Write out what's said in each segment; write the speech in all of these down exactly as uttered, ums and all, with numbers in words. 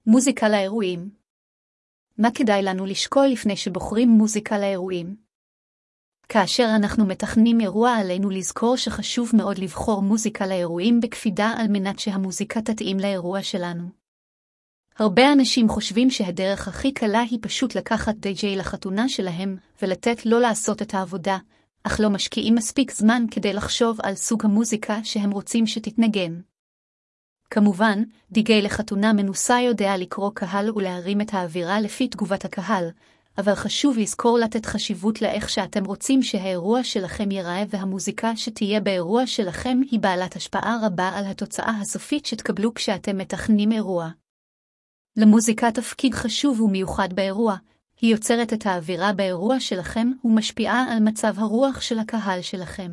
מוזיקה לאירועים. מה כדאי לנו לשקול לפני שבוחרים מוזיקה לאירועים? כאשר אנחנו מתכננים אירוע, עלינו לזכור שחשוב מאוד לבחור מוזיקה לאירועים בקפידה על מנת שהמוזיקה תתאים לאירוע שלנו. הרבה אנשים חושבים שהדרך הכי קלה היא פשוט לקחת די-ג'יי לחתונה שלהם ולתת לו לעשות את העבודה, אך לא משקיעים מספיק זמן כדי לחשוב על סוג המוזיקה שהם רוצים שתתנגן. כמובן, די-ג'יי לחתונה מנוסה יודע לקרוא קהל ולהרים את האווירה לפי תגובת הקהל, אבל חשוב לזכור לתת חשיבות לאיך שאתם רוצים שהאירוע שלכם ייראה, והמוזיקה שתהיה באירוע שלכם היא בעלת השפעה רבה על התוצאה הסופית שתקבלו כשאתם מתכננים אירוע. למוזיקה תפקיד חשוב ומיוחד באירוע, היא יוצרת את האווירה באירוע שלכם ומשפיעה על מצב הרוח של הקהל שלכם.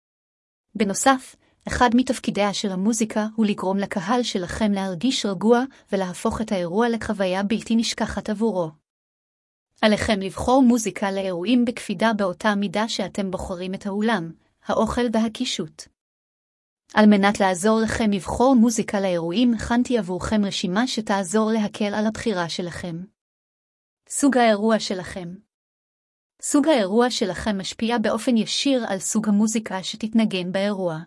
בנוסף, אחד מתפקידיה של המוזיקה הוא לגרום לקהל שלכם להרגיש רגוע ולהפוך את האירוע לחוויה בלתי נשכחת עבורו. עליכם לבחור מוזיקה לאירועים בקפידה באותה מידה שאתם בוחרים את האולם, האוכל והקישוט. על מנת לעזור לכם לבחור מוזיקה לאירועים, הכנתי עבורכם רשימה שתעזור להקל על הבחירה שלכם. סוג האירוע שלכם. סוג האירוע שלכם משפיע באופן ישיר על סוג המוזיקה שתתנגן באירוע.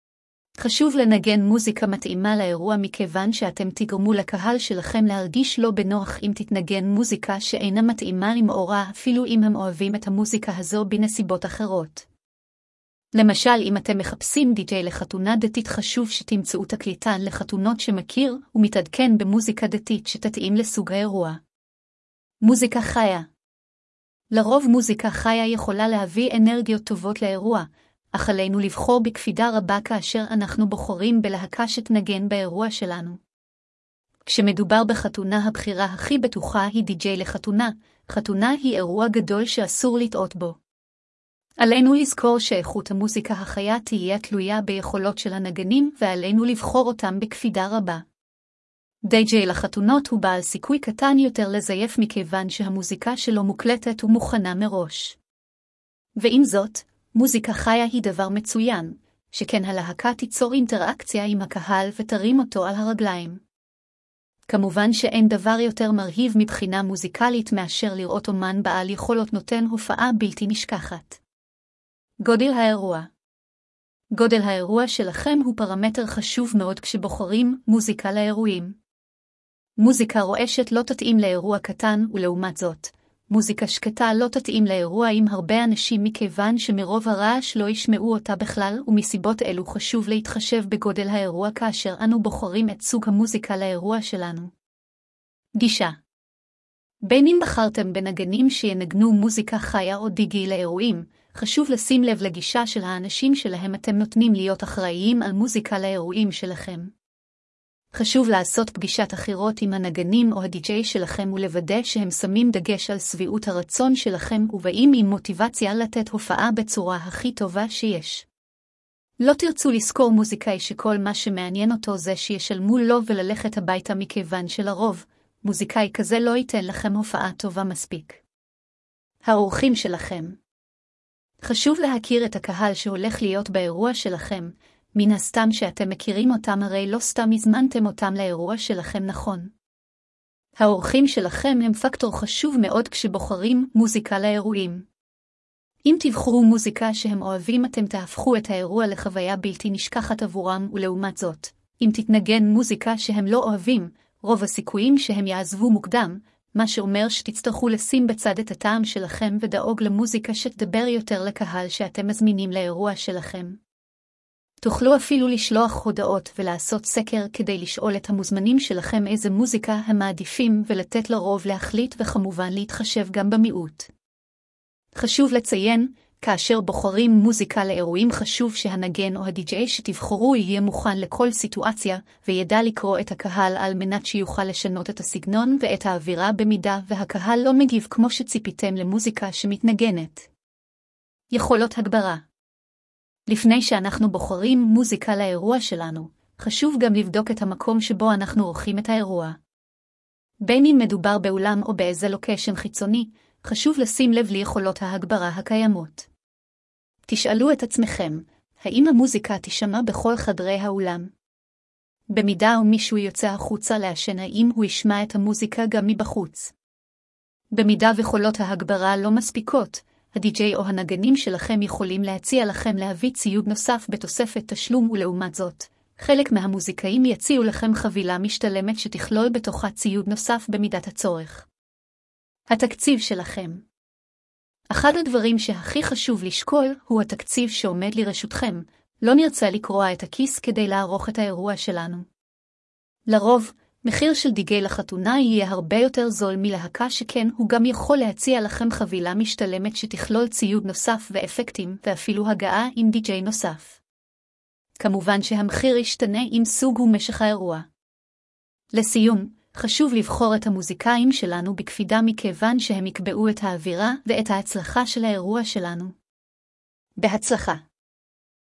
חשוב לנגן מוזיקה מתאימה לאירוע מכיוון שאתם תגרמו לקהל שלכם להרגיש לא בנוח אם תתנגן מוזיקה שאינה מתאימה למאורע, אפילו אם הם אוהבים את המוזיקה הזו בנסיבות אחרות. למשל, אם אתם מחפשים די-ג'יי לחתונה דתית, חשוב שתמצאו תקליטן לחתונות שמכיר ומתעדכן במוזיקה דתית שתתאים לסוג האירוע. מוזיקה חיה. לרוב מוזיקה חיה יכולה להביא אנרגיות טובות לאירוע, אך עלינו לבחור בקפידה רבה כאשר אנחנו בוחרים בלהקה שתנגן באירוע שלנו. כשמדובר בחתונה, הבחירה הכי בטוחה היא די-ג'יי לחתונה. חתונה היא אירוע גדול שאסור לטעות בו. עלינו לזכור שאיכות המוזיקה החיה תהיה תלויה ביכולות של הנגנים, ועלינו לבחור אותם בקפידה רבה. די-ג'יי לחתונות הוא בעל סיכוי קטן יותר לזייף מכיוון שהמוזיקה שלו מוקלטת ומוכנה מראש. ועם זאת, מוזיקה חיה היא דבר מצוין, שכן הלהקה תיצור אינטראקציה עם הקהל ותרים אותו על הרגליים. כמובן שאין דבר יותר מרהיב מבחינה מוזיקלית מאשר לראות אומן בעל יכולות נותן הופעה בלתי נשכחת. גודל האירוע. גודל האירוע שלכם הוא פרמטר חשוב מאוד כשבוחרים מוזיקה לאירועים. מוזיקה רועשת לא תתאים לאירוע קטן, ולעומת זאת, מוזיקה שקטה לא תתאים לאירוע עם הרבה אנשים מכיוון שמרוב הרעש לא ישמעו אותה בכלל, ומסיבות אלו חשוב להתחשב בגודל האירוע כאשר אנו בוחרים את סוג המוזיקה לאירוע שלנו. גישה. בין אם בחרתם בנגנים שינגנו מוזיקה חיה או די-ג'יי לאירועים, חשוב לשים לב לגישה של האנשים שלהם אתם נותנים להיות אחראיים על מוזיקה לאירועים שלכם. חשוב לעשות פגישת אחירות עם הנגנים או הדי-ג'יי שלכם ולוודא שהם שמים דגש על שביעות הרצון שלכם ובאים עם מוטיבציה לתת הופעה בצורה הכי טובה שיש. לא תרצו לזכור מוזיקאי שכל מה שמעניין אותו זה שישלמו לו וללכת הביתה מכיוון שלרוב, מוזיקאי כזה לא ייתן לכם הופעה טובה מספיק. האורחים שלכם. חשוב להכיר את הקהל שהולך להיות באירוע שלכם, מן הסתם שאתם מכירים אותם, הרי לא סתם הזמנתם אותם לאירוע שלכם, נכון? האורחים שלכם הם פקטור חשוב מאוד כשבוחרים מוזיקה לאירועים. אם תבחרו מוזיקה שהם אוהבים, אתם תהפכו את האירוע לחוויה בלתי נשכחת עבורם, ולעומת זאת, אם תתנגן מוזיקה שהם לא אוהבים, רוב הסיכויים שהם יעזבו מוקדם, מה שאומר שתצטרכו לשים בצד את הטעם שלכם ודאוג למוזיקה שתדבר יותר לקהל שאתם מזמינים לאירוע שלכם. תוכלו אפילו לשלוח הודעות ולעשות סקר כדי לשאול את המוזמנים שלכם איזה מוזיקה הם מעדיפים ולתת לרוב להחליט, וכמובן להתחשב גם במיעוט. חשוב לציין, כאשר בוחרים מוזיקה לאירועים חשוב שהנגן או הדי-ג'יי שתבחרו יהיה מוכן לכל סיטואציה וידע לקרוא את הקהל על מנת שיוכל לשנות את הסגנון ואת האווירה במידה והקהל לא מגיב כמו שציפיתם למוזיקה שמתנגנת. יכולות הגברה. לפני שאנחנו בוחרים מוזיקה לאירוע שלנו, חשוב גם לבדוק את המקום שבו אנחנו עורכים את האירוע. בין אם מדובר באולם או באיזה לוקיישן חיצוני, חשוב לשים לב ליכולות ההגברה הקיימות. תשאלו את עצמכם, האם המוזיקה תשמע בכל חדרי האולם? במידה ומישהו יוצא החוצה לעשן, האם הוא ישמע את המוזיקה גם מבחוץ? במידה וקולות ההגברה לא מספיקות, הדי-ג'יי או הנגנים שלכם יכולים להציע לכם להביא ציוד נוסף בתוספת תשלום, ולעומת זאת, חלק מהמוזיקאים יציעו לכם חבילה משתלמת שתכלול בתוכה ציוד נוסף במידת הצורך. התקציב שלכם. אחד הדברים שהכי חשוב לשקול הוא התקציב שעומד לרשותכם. לא נרצה לקרוע את הכיס כדי לערוך את האירוע שלנו. לרוב, מחיר של די-ג'יי לחתונה יהיה הרבה יותר זול מלהקה, שכן הוא גם יכול להציע לכם חבילה משתלמת שתכלול ציוד נוסף ואפקטים, ואפילו הגעה עם די-ג'יי נוסף. כמובן שהמחיר ישתנה עם סוג ומשך האירוע. לסיום, חשוב לבחור את המוזיקאים שלנו בקפידה, מכיוון שהם יקבעו את האווירה ואת ההצלחה של האירוע שלנו. בהצלחה!